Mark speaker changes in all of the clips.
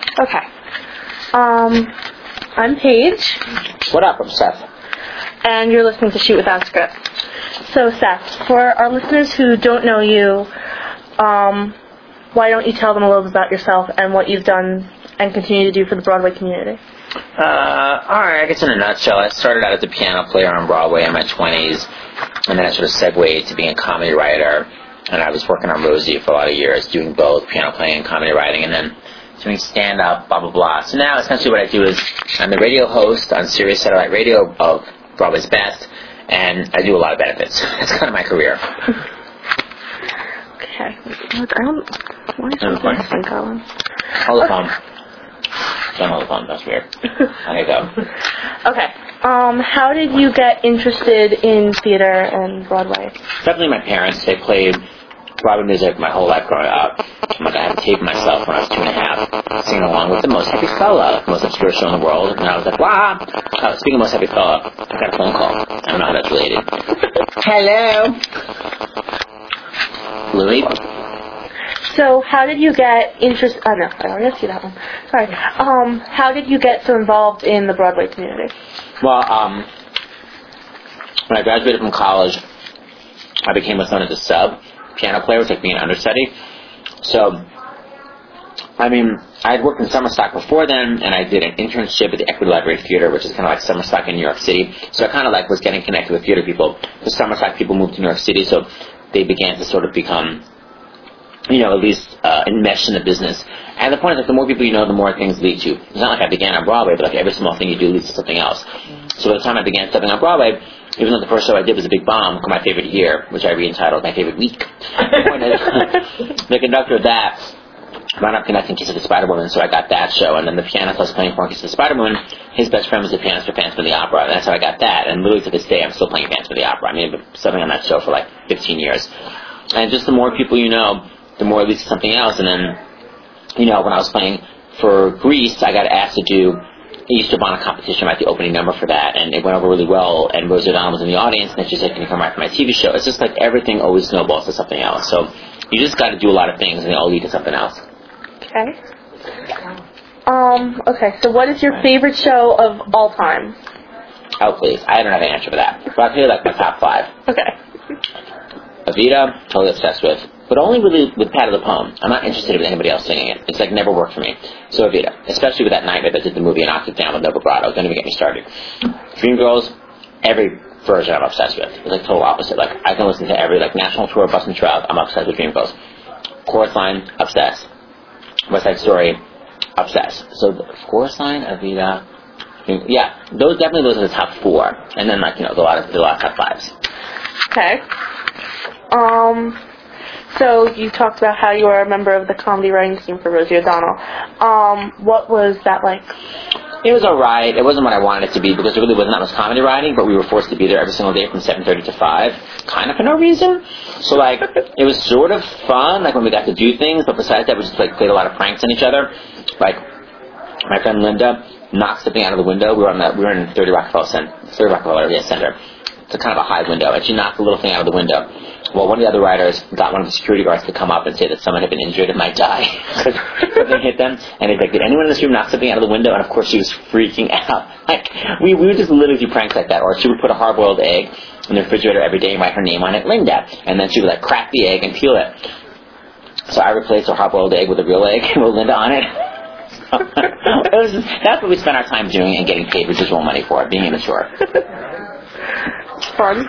Speaker 1: Okay. I'm Paige.
Speaker 2: What up? I'm Seth.
Speaker 1: And you're listening to Shoot Without Script. So, Seth, for our listeners who don't know you, why don't you tell them a little bit about yourself and what you've done and continue to do for the Broadway community?
Speaker 2: Alright, I guess in a nutshell, I started out as a piano player on Broadway in my 20s, and then I sort of segued to being a comedy writer, and I was working on Rosie for a lot of years, doing both piano playing and comedy writing, and then doing stand-up, blah, blah, blah. So now, essentially what I do is I'm the radio host on Sirius Satellite Radio of Broadway's Best, and I do a lot of benefits. That's kind of my career.
Speaker 1: Okay. Why is that thing going?
Speaker 2: Hold the phone. Don't hold the phone. That's weird. Okay, go.
Speaker 1: Okay. How did you get interested in theater and Broadway?
Speaker 2: Definitely my parents. They played Broadway music my whole life growing up. I had a tape of myself when I was 2.5, singing along with The Most Happy Fella, the most obscure show in the world, and I was like, wow. Speaking of Most Happy Fella, I got a phone call. I don't know how that's related. Hello? Louis?
Speaker 1: So, how did you get interested... Oh, no, I already asked you that one. Sorry. How did you get so involved in the Broadway community?
Speaker 2: Well, when I graduated from college, I became what's known as a sub piano player, which is like being an understudy. So, I had worked in summer stock before then, and I did an internship at the Equity Library Theater, which is kind of like summer stock in New York City. So I kind of was getting connected with theater people. The summer stock people moved to New York City, so they began to sort of become, at least enmeshed in the business. And the point is, the more people you know, the more things lead to. It's not like I began on Broadway, but every small thing you do leads to something else. So by the time I began stepping on Broadway, even though the first show I did was a big bomb, My Favorite Year, which I re-entitled My Favorite Week, the point is, the conductor of that wound up connecting Kiss of the Spider-Woman, so I got that show. And then the pianist I was playing for Kiss of the Spider-Woman, his best friend was the pianist for Phantom of the Opera, and that's how I got that. And literally to this day, I'm still playing Phantom of the Opera. I've been subbing on that show for 15 years. And just the more people you know, the more it leads to something else. And then, when I was playing for Grease, I got asked to do a Easter Bonnet competition at the opening number for that, and it went over really well, and Rosie O'Donnell was in the audience, and she said, can you come write for my TV show? It's just like everything always snowballs to something else. So you just got to do a lot of things, and they all lead to something else.
Speaker 1: Okay. Okay, so what is your favorite show of all time?
Speaker 2: Oh, please. I don't have an answer for that. But I'll tell you my top 5.
Speaker 1: Okay.
Speaker 2: Evita, totally obsessed with. But only really with Pat of the Poem. I'm not interested in anybody else singing it. It's never worked for me. So Evita, especially with that nightmare that did the movie and knocked it down with no vibrato. Don't even get me started. Dreamgirls, every version I'm obsessed with. It's total opposite. I can listen to every National Tour, Bus and Trout. I'm obsessed with Dreamgirls. Chorus Line, obsessed. West Side Story, obsessed. So the Chorus Line, Evita, yeah, those are the top 4. And then the lot of top 5s.
Speaker 1: Okay. So you talked about how you were a member of the comedy writing team for Rosie O'Donnell. What was that like?
Speaker 2: It was alright. It wasn't what I wanted it to be because it really wasn't that much comedy writing, but we were forced to be there every single day from 7:30 to 5, kind of for no reason. So it was sort of fun, when we got to do things, but besides that, we just played a lot of pranks on each other. My friend Linda knocked something out of the window. We were in 30 Rockefeller Center. It's kind of a high window, and she knocked a little thing out of the window. Well, one of the other writers got one of the security guards to come up and say that someone had been injured and might die because something hit them. And he's like, did anyone in this room knock something out of the window? And of course she was freaking out. We would just literally do pranks like that. Or she would put a hard-boiled egg in the refrigerator every day and write her name on it, Linda. And then she would crack the egg and peel it. So I replaced her hard-boiled egg with a real egg with Linda on it. That's what we spent our time doing and getting paid residual money for, being immature.
Speaker 1: Fun.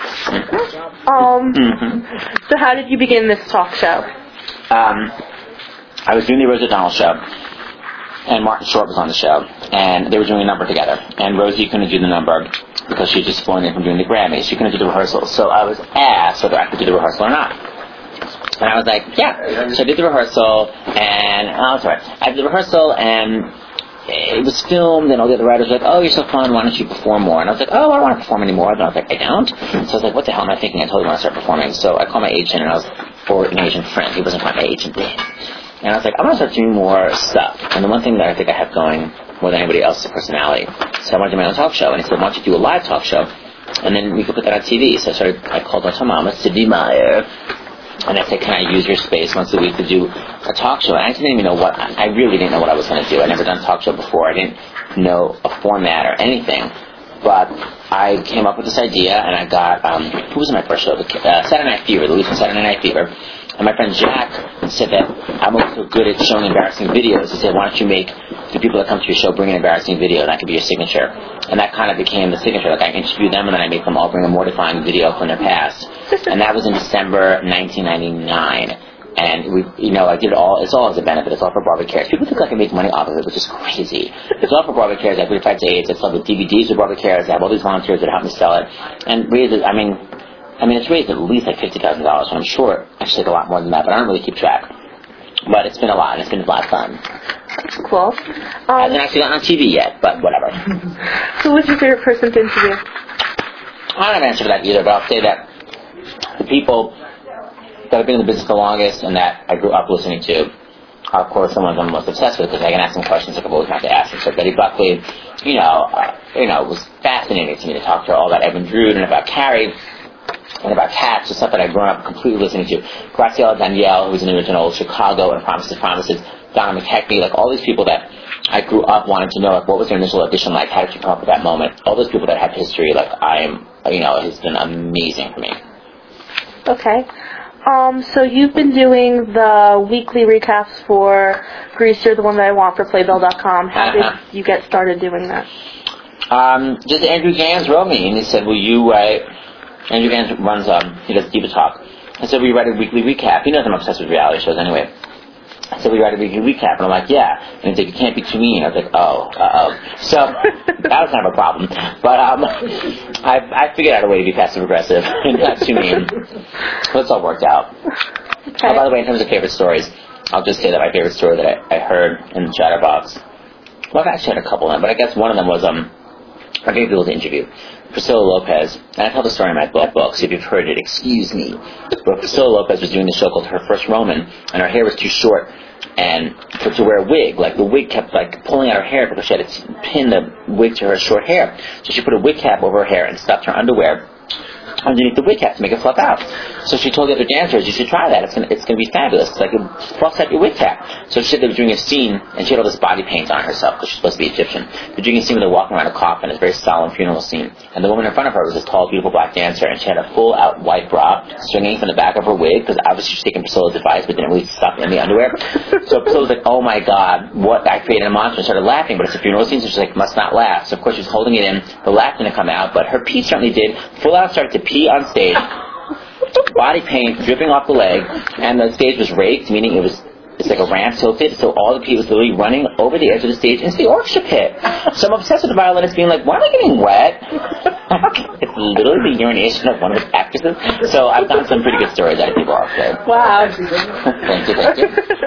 Speaker 1: So how did you begin this talk show?
Speaker 2: I was doing the Rosie O'Donnell show, and Martin Short was on the show, and they were doing a number together. And Rosie couldn't do the number because she just flown in from doing the Grammys. She couldn't do the rehearsal. So I was asked whether I could do the rehearsal or not. And I was like, yeah. So I did the rehearsal, and I did the rehearsal, and it was filmed, and all the other writers were like, oh, you're so fun, why don't you perform more? And I was like, oh, I don't want to perform anymore. And I was like, I don't? So I was like, what the hell am I thinking? I totally want to start performing. So I called my agent, and I was for an agent friend. He wasn't quite my agent then. And I was like, I want to start doing more stuff. And the one thing that I think I have going more than anybody else is a personality. So I wanted to do my own talk show. And he said, why don't you do a live talk show? And then we could put that on TV. So I called my mama, Sidney Meyer, And I said, can I use your space once a week to do a talk show? And I didn't even know I really didn't know what I was going to do. I'd never done a talk show before. I didn't know a format or anything. But I came up with this idea, and I got, who was in my first show? Saturday Night Fever, the lead from Saturday Night Fever. And my friend Jack said that I'm also good at showing embarrassing videos. He said, why don't you make the people that come to your show bring an embarrassing video, and that could be your signature. And that kind of became the signature. Like, I interview them, and then I make them all bring a mortifying video from their past. And that was in December 1999. And I did it all. It's all as a benefit. It's all for Barbara Cares. People think I can make money off of it, which is crazy. It's all for Barbara Cares. I fight to AIDS. I sell the DVDs with Barbara Cares. I have all these volunteers that help me sell it. And really, I mean, it's raised at least like $50,000, and I'm sure I should take a lot more than that, but I don't really keep track. But it's been a lot, and it's been a lot of fun.
Speaker 1: That's cool.
Speaker 2: I haven't actually gotten on TV yet, but whatever.
Speaker 1: Who was your favorite person to interview?
Speaker 2: I don't have an answer for that either, but I'll say that the people that have been in the business the longest and that I grew up listening to are, of course, the ones I'm most obsessed with, because I can ask them questions like I've always wanted to ask them. So Betty Buckley, it was fascinating to me to talk to her all about Edwin Drood and about Carrie and about Cats, the stuff that I've grown up completely listening to. Graciela Danielle, who was in the original Chicago and Promises, Donna McKechnie, like all these people that I grew up wanting to know, like, what was their initial audition like? How did you come up with that moment? All those people that have history, like, it has been amazing for me.
Speaker 1: Okay. So you've been doing the weekly recaps for Grease. You're the one that I want for Playbill.com. How did you get started doing that?
Speaker 2: Just Andrew Gans wrote me, and he said, will you write... Andrew Gans runs, he does Diva Talk. I said, will you write a weekly recap? He knows I'm obsessed with reality shows anyway. I said, will you write a weekly recap? And I'm like, yeah. And he's like, you can't be too mean. I was like, So, that was kind of a problem. But I figured out a way to be passive-aggressive and not too mean. So it's all worked out.
Speaker 1: Okay.
Speaker 2: By the way, in terms of favorite stories, I'll just say that my favorite story that I heard in the Chatterbox, well, I've actually had a couple of them, but I guess one of them was, I gave people to interview Priscilla Lopez, and I tell the story in my book, so if you've heard it, excuse me. But Priscilla Lopez was doing the show called Her First Roman, and her hair was too short, and to wear a wig, like the wig kept like pulling out her hair because she had to pin the wig to her short hair. So she put a wig cap over her hair and stuffed her underwear underneath the wig cap to make it fluff out. So she told the other dancers, you should try that. It's gonna be fabulous. It's like it fluffs out your wig cap. So she said they were doing a scene, and she had all this body paint on herself because she's supposed to be Egyptian. They're doing a scene where they're walking around a coffin. It's a very solemn funeral scene. And the woman in front of her was this tall, beautiful black dancer, and she had a full-out white bra swinging from the back of her wig because obviously she's taking Priscilla's advice, but didn't really stuff in the underwear. So Priscilla was like, oh my God, what? I created a monster, and started laughing, but it's a funeral scene, so she's like, must not laugh. So of course she's holding it in. The laugh didn't come out, but her pee certainly did. Full-out started to pee on stage. Body paint dripping off the leg, and the stage was raked, meaning it's like a ramp tilted, so all the pee was literally running over the edge of the stage into the orchestra pit. So I'm obsessed with the violinist being like, why am I getting wet? It's literally the urination of one of the actresses. So I've gotten some pretty good stories out of people also.
Speaker 1: Wow.
Speaker 2: Thank you.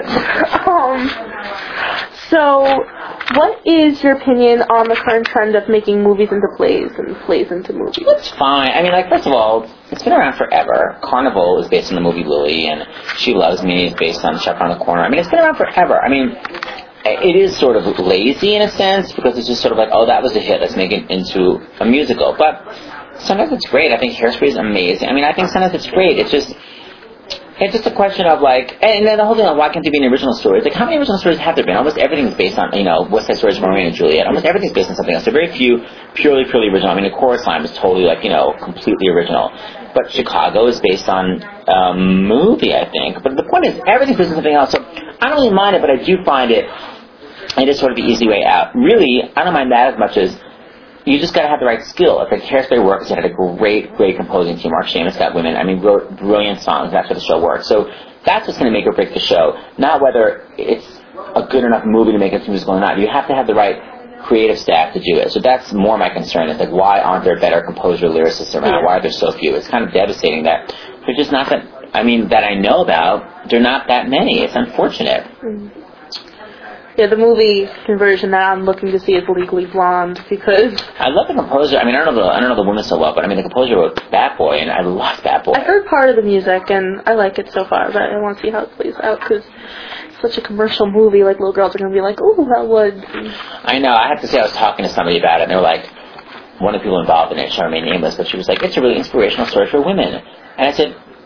Speaker 1: So, what is your opinion on the current trend of making movies into plays and plays into movies?
Speaker 2: It's fine. I mean, like, first of all, it's been around forever. Carnival is based on the movie Lily, and She Loves Me is based on Shop Around the Corner. I mean, it's been around forever. I mean, it is sort of lazy in a sense, because it's just sort of like, oh, that was a hit, let's make it into a musical. But sometimes it's great. I think Hairspray is amazing. I mean, I think sometimes it's great. It's just a question of like, and then the whole thing of why can't there be an original story? It's like, how many original stories have there been? Almost everything's based on, West Side Story's Romeo and Juliet. Almost everything's based on something else. There are very few purely original. I mean, the Chorus Line is totally like, completely original. But Chicago is based on a movie, I think. But the point is, everything's based on something else. So I don't really mind it, but I do find it is sort of the easy way out. Really, I don't mind that as much as you just got to have the right skill. If Hairspray works, it had a great composing team. Mark Shamus got women. I mean, wrote brilliant songs. That's how the show works. So that's what's going to make or break the show. Not whether it's a good enough movie to make it musical or not. You have to have the right creative staff to do it. So that's more my concern. It's like, why aren't there better composer lyricists around? Why are there so few? It's kind of devastating that there's just not that. I mean, that I know about. There are not that many. It's unfortunate.
Speaker 1: Mm-hmm. Yeah, the movie conversion that I'm looking to see is Legally Blonde, because
Speaker 2: I love the composer. I mean, I don't know the woman so well, but I mean, the composer wrote Bat Boy, and I love Bat Boy.
Speaker 1: I heard part of the music, and I like it so far, but I want to see how it plays out, because it's such a commercial movie. Like, little girls are going to be like, "Oh, that would."
Speaker 2: I know. I have to say, I was talking to somebody about it, and they were like, one of the people involved in it, she remained nameless, but she was like, "It's a really inspirational story for women." And I said,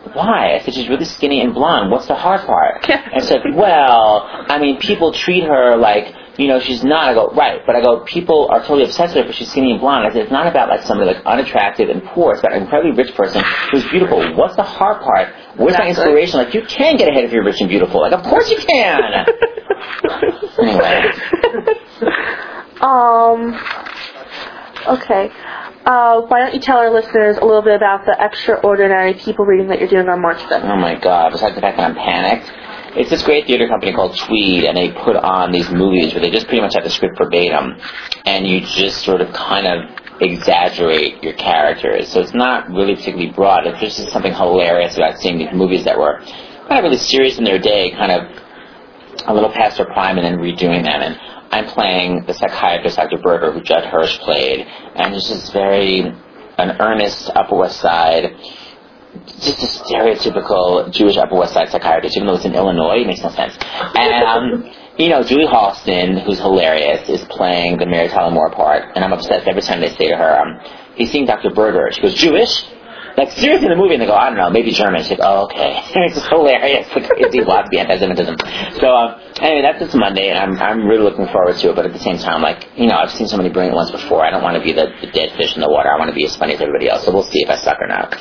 Speaker 2: why? I said, she's really skinny and blonde. What's the hard part? And I said, well, I mean, people treat her like, she's not. I go, right. But I go, people are totally obsessed with her because she's skinny and blonde. I said, it's not about like somebody like unattractive and poor. It's about an incredibly rich person who's beautiful. What's the hard part? Where's my inspiration? Like, you can get ahead if you're rich and beautiful. Like, of course you can. Anyway.
Speaker 1: Okay. Why don't you tell our listeners a little bit about the extraordinary people reading that you're doing on March 5th?
Speaker 2: Oh my God. Besides the fact that I'm panicked, it's this great theater company called Tweed, and they put on these movies where they just pretty much have the script verbatim, and you just sort of kind of exaggerate your characters. So it's not really particularly broad. It's just something hilarious about seeing these movies that were kind of really serious in their day, kind of a little past their prime, and then redoing them. And I'm playing the psychiatrist, Dr. Berger, who Judd Hirsch played, and it's just an earnest Upper West Side, just a stereotypical Jewish Upper West Side psychiatrist, even though it's in Illinois, it makes no sense. And, Julie Halston, who's hilarious, is playing the Mary Tyler Moore part, and I'm obsessed every time they say to her, he's seeing Dr. Berger. She goes, Jewish? Like, seriously, in the movie, and they go, I don't know, maybe German. She's like, oh, okay. It's just hilarious. It's lesbian anti-Semitism. So, anyway, that's this Monday, and I'm really looking forward to it, but at the same time, like, I've seen so many brilliant ones before. I don't want to be the dead fish in the water. I want to be as funny as everybody else, so we'll see if I suck or not.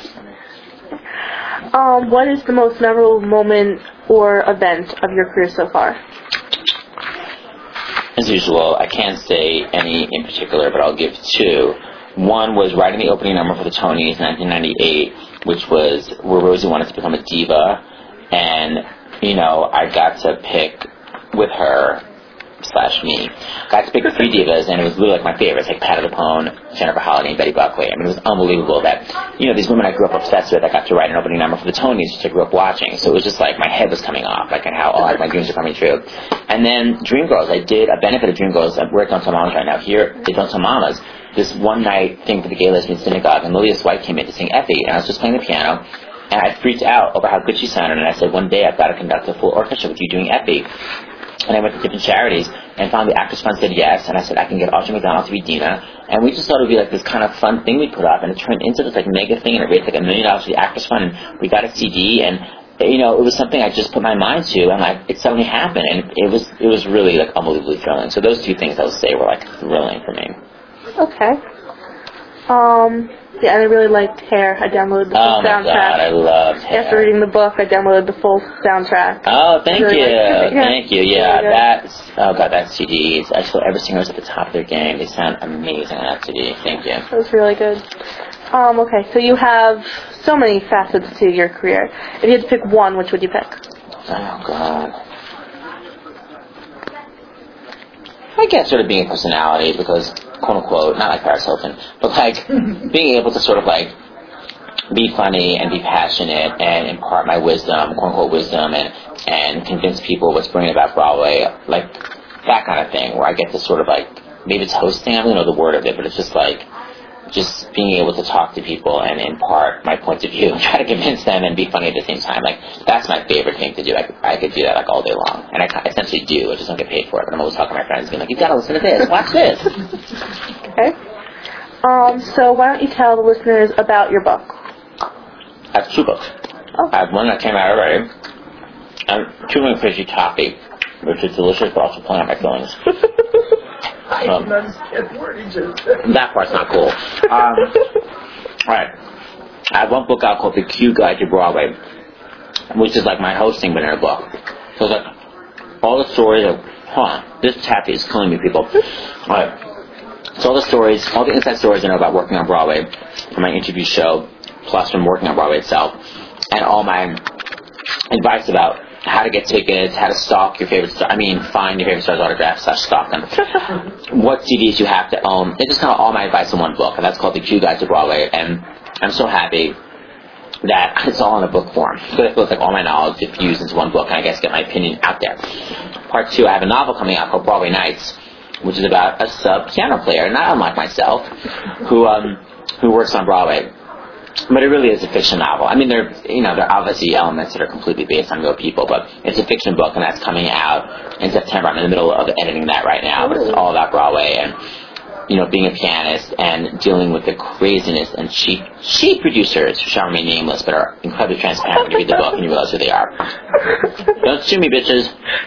Speaker 1: What is the most memorable moment or event of your career so far?
Speaker 2: As usual, I can't say any in particular, but I'll give two. One was writing the opening number for the Tonys in 1998, which was where Rosie wanted to become a diva, and, I got to pick with her / me. Got to pick 3 divas, and it was really like my favorites, like Patti LuPone, Jennifer Holliday, and Betty Buckley. I mean, it was unbelievable that, these women I grew up obsessed with, I got to write an opening number for the Tonys, which I grew up watching. So it was just like my head was coming off, like, and how all my dreams are coming true. And then Dreamgirls, I did a benefit of Dreamgirls. We're at Don't Tell Mamas right now. Here at Don't Tell Mamas, this one night thing for the Gay Lesbian Synagogue, and Lilia White came in to sing Effie, and I was just playing the piano, and I freaked out over how good she sounded, and I said, one day I've got to conduct a full orchestra with you doing Effie. And I went to different charities and found the Actors Fund said yes, and I said I can get Audrey McDonald to be Dina, and we just thought it would be like this kind of fun thing we put up, and it turned into this like mega thing, and it raised like $1 million for the Actors Fund, and we got a CD, and it was something I just put my mind to, and like it suddenly happened, and it was really like unbelievably thrilling. So those 2 things I would say were like thrilling for me.
Speaker 1: Okay. Yeah, and I really liked Hair. I downloaded the full soundtrack.
Speaker 2: Oh my God, I loved Hair.
Speaker 1: After reading the book, I downloaded the full soundtrack.
Speaker 2: Oh, thank
Speaker 1: really
Speaker 2: you.
Speaker 1: Yeah.
Speaker 2: Thank you. Yeah, that CD. I feel every singer's at the top of their game. They sound amazing on that CD. Thank you.
Speaker 1: It was really good. Okay, so you have so many facets to your career. If you had to pick one, which would you pick?
Speaker 2: Oh, God. I guess sort of being a personality because, quote unquote, not like Paris Hilton, but like being able to sort of like be funny and be passionate and impart my wisdom, quote unquote wisdom, and convince people what's brilliant about Broadway, like that kind of thing, where I get to sort of like, maybe it's hosting, I don't really know the word of it, but it's just like, just being able to talk to people and impart my point of view and try to convince them and be funny at the same time. Like, that's my favorite thing to do. I could do that like all day long. And I essentially do. I just don't get paid for it. But I'm always talking to my friends being like, you've got to listen to this. Watch this.
Speaker 1: Okay. So why don't you tell the listeners about your book?
Speaker 2: I have 2 books.
Speaker 1: Oh.
Speaker 2: I have one that came out already. I'm chewing fishy toffee, which is delicious, but also pulling out my feelings.
Speaker 3: I didn't understand what he just said.
Speaker 2: That part's not cool. Alright. I have one book out called The Q Guide to Broadway, which is like my hosting but in a book. So it's like all the stories of, this taffy is killing me, people. Alright. So all the stories, all the inside stories I know about working on Broadway from my interview show, plus from working on Broadway itself, and all my advice about how to get tickets, how to stalk your favorite star. Find your favorite star's autographs / stalk them. What CDs you have to own. It's just kind of all my advice in one book, and that's called The Q Guide to Broadway. And I'm so happy that it's all in a book form. So it feels like all my knowledge diffused into one book, and I guess get my opinion out there. Part 2, I have a novel coming out called Broadway Nights, which is about a sub-piano player, not unlike myself, who works on Broadway. But it really is a fiction novel. There are obviously elements that are completely based on real people, but it's a fiction book, and that's coming out in September. I'm in the middle of editing that right now, but it's all about Broadway, and being a pianist and dealing with the craziness and cheap producers who shall remain nameless but are incredibly transparent when you read the book and you realize who they are. Don't sue me, bitches.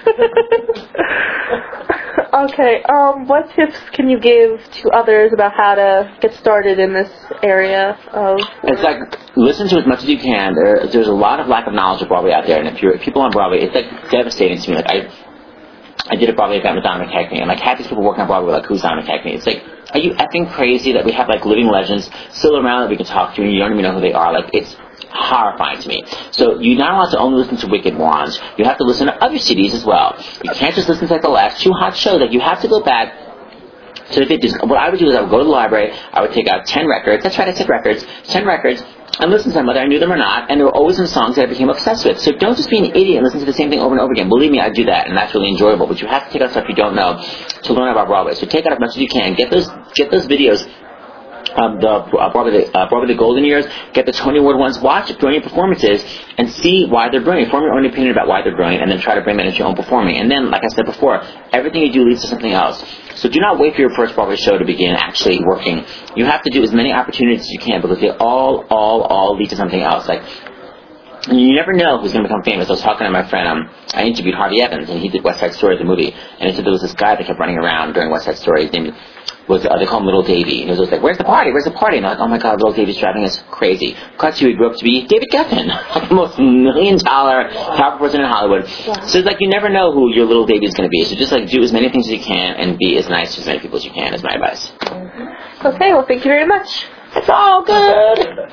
Speaker 1: Okay, what tips can you give to others about how to get started in this area of...
Speaker 2: It's like, listen to as much as you can. There's a lot of lack of knowledge of Broadway out there, and if you're people on Broadway, it's like devastating to me. Like, I did a Broadway event with Donna McKechnie, and like half these people working on Broadway were like, who's Donna McKechnie? It's like, are you effing crazy that we have like living legends still around that we can talk to and you don't even know who they are? Like, it's horrifying to me. So you're not allowed to only listen to Wicked Morons. You have to listen to other CDs as well. You can't just listen to like the last 2 hot shows. Like, you have to go back to the 50s. What I would do is I would go to the library, I would take out 10 records. That's right, I said records. 10 records. And listen to them, whether I knew them or not, and there were always some songs that I became obsessed with. So don't just be an idiot and listen to the same thing over and over again. Believe me, I do that, and that's really enjoyable. But you have to take out stuff you don't know to learn about Broadway. So take out as much as you can. Get those videos. Broadway the Golden Years, get the Tony Award ones, watch brilliant performances, and see why they're brilliant. Form your own opinion about why they're brilliant, and then try to bring that into your own performing. And then, like I said before, everything you do leads to something else. So do not wait for your first Broadway show to begin actually working. You have to do as many opportunities as you can, because they all lead to something else. Like, you never know who's going to become famous. I was talking to my friend, I interviewed Harvey Evans, and he did West Side Story, the movie, and he said there was this guy that kept running around during West Side Story. His name was, they call him Little Davy, and he was always like, where's the party? Where's the party? And I'm like, oh my God, Little Davy's driving us crazy. Cut to, he grew up to be David Geffen, like the most $1 million powerful person in Hollywood. Yeah. So it's like, you never know who your Little Davy's going to be. So just like do as many things as you can and be as nice to as many people as you can, is my advice.
Speaker 1: Okay, well, thank you very much.
Speaker 2: It's all good.